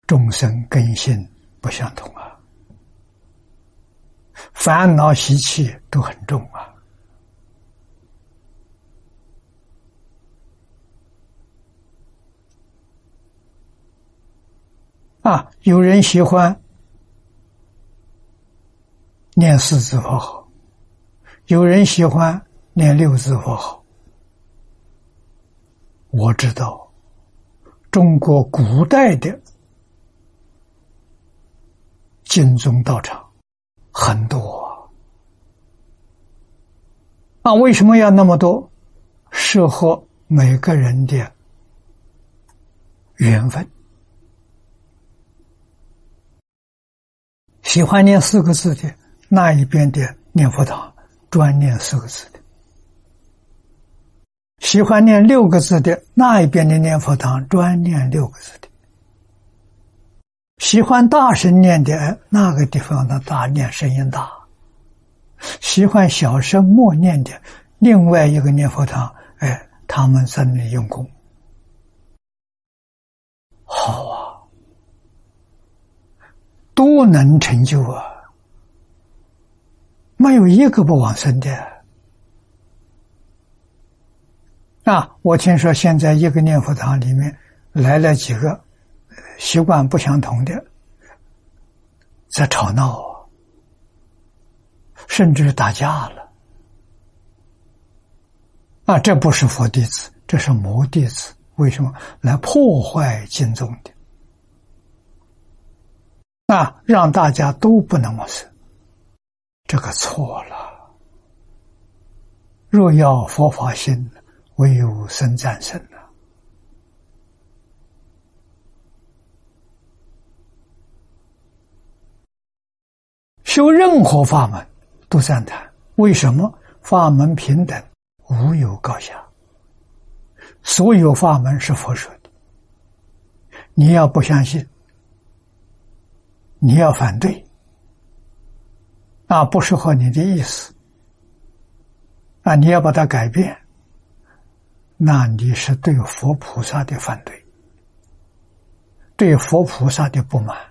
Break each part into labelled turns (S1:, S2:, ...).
S1: 众生根性不相同啊，烦恼习气都很重有人喜欢念四字佛号，有人喜欢念六字佛号。我知道中国古代的经宗道场很多为什么要那么多？适合每个人的缘分。喜欢念四个字的，那一边的念佛堂专念四个字的；喜欢念六个字的，那一边的念佛堂专念六个字的；喜欢大声念的，那个地方的大念声音大；喜欢小声默念的，另外一个念佛堂，他们在那里用功。好都能成就没有一个不往生的我听说现在一个念佛堂里面来了几个习惯不相同的，在吵闹甚至打架了这不是佛弟子，这是魔弟子。为什么？来破坏经宗的让大家都不能往生，这个错了。若要佛法兴，唯有僧战胜修任何法门都赞叹，为什么？法门平等，无有高下，所有法门是佛说的。你要不相信，你要反对不适合你的意思你要把它改变，那你是对佛菩萨的反对，对佛菩萨的不满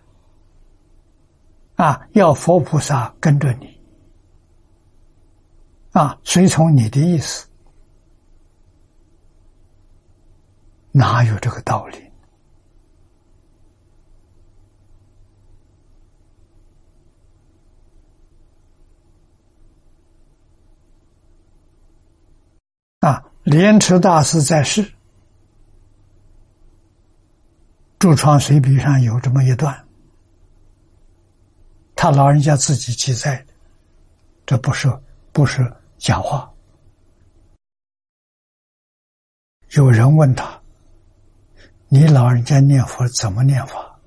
S1: 要佛菩萨跟着你随从你的意思，哪有这个道理？莲池大师在世，著创随笔上有这么一段，他老人家自己记载的，这不是假话。有人问他，你老人家念佛怎么念法？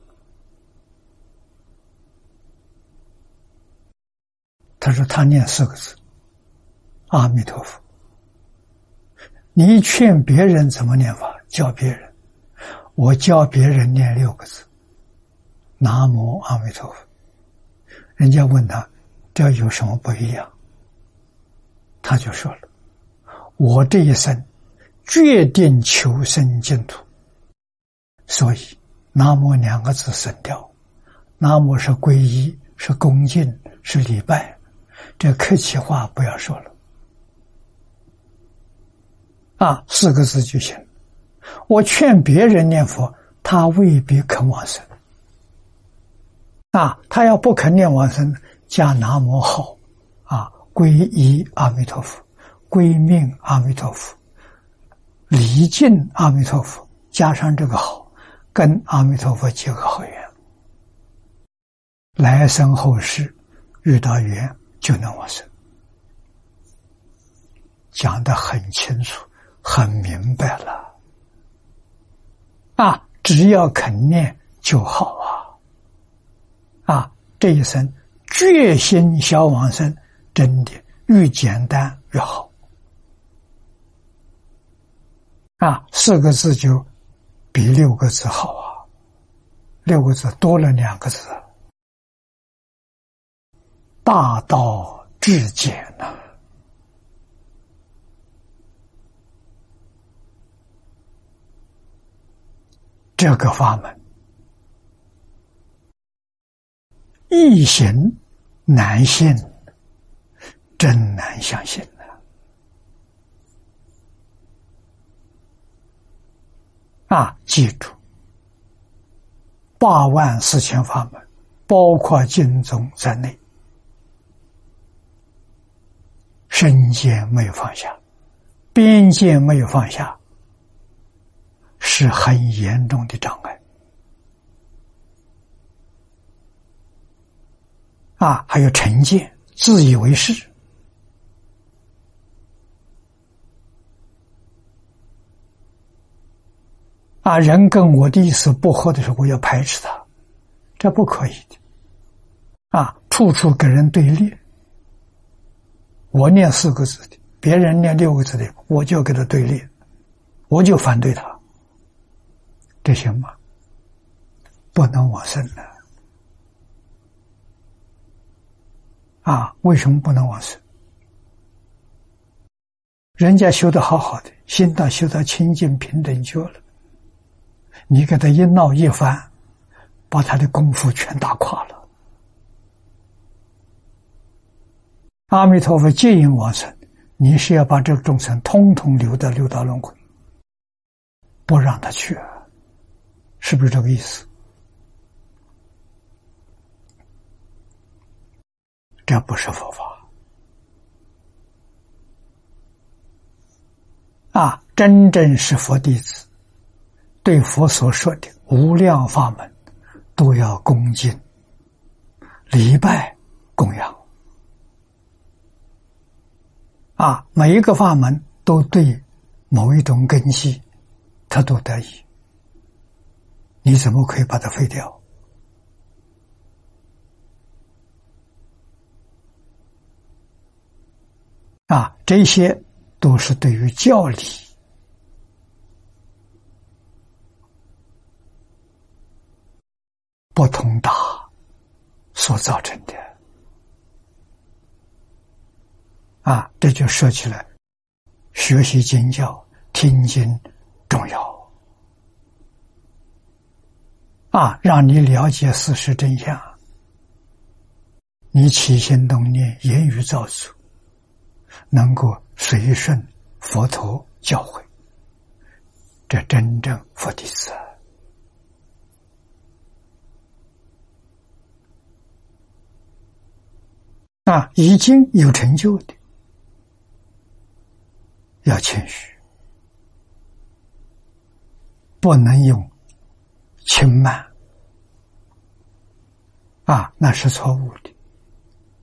S1: 他说他念四个字，阿弥陀佛。你劝别人怎么念法？教别人，我教别人念六个字，南无阿弥陀佛。人家问他，这有什么不一样？他就说了，我这一生决定求生净土，所以南无两个字省掉。南无是皈依，是恭敬，是礼拜，这客气话不要说了四个字就行。我劝别人念佛，他未必肯往生他要不肯念往生，加南无号皈依阿弥陀佛，归命阿弥陀佛，礼敬阿弥陀佛，加上这个好，跟阿弥陀佛结个好缘，来生后世遇到缘就能往生。讲得很清楚很明白了只要肯念就好这一生决心消往生，真的越简单越好四个字就比六个字好六个字多了两个字，大道至简这个法门易行难信，真难相信记住84000法门，包括经宗在内，身界没有放下，边界没有放下，是很严重的障碍。还有成见，自以为是。人跟我的意思不合的时候，我要排斥他，这不可以的。处处跟人对立。我念4个字的，别人念6个字的，我就跟他对立，我就反对他，这行吗？不能往生的。为什么不能往生？人家修得好好的，心道修到清净平等觉了，你给他一闹一翻，把他的功夫全打垮了。阿弥陀佛接引往生，你是要把这个众生通通留到六道轮回，不让他去，是不是这个意思？这不是佛法。真正是佛弟子，对佛所说的无量法门都要恭敬礼拜供养。每一个法门都对某一种根基他都得益，你怎么可以把它废掉？这些都是对于教理不通达所造成的。这就说起来，学习经教、听经重要。让你了解事实真相，你起心动念、言语造作，能够随顺佛陀教诲，这真正佛弟子。已经有成就的，要谦虚，不能用轻慢，那是错误的。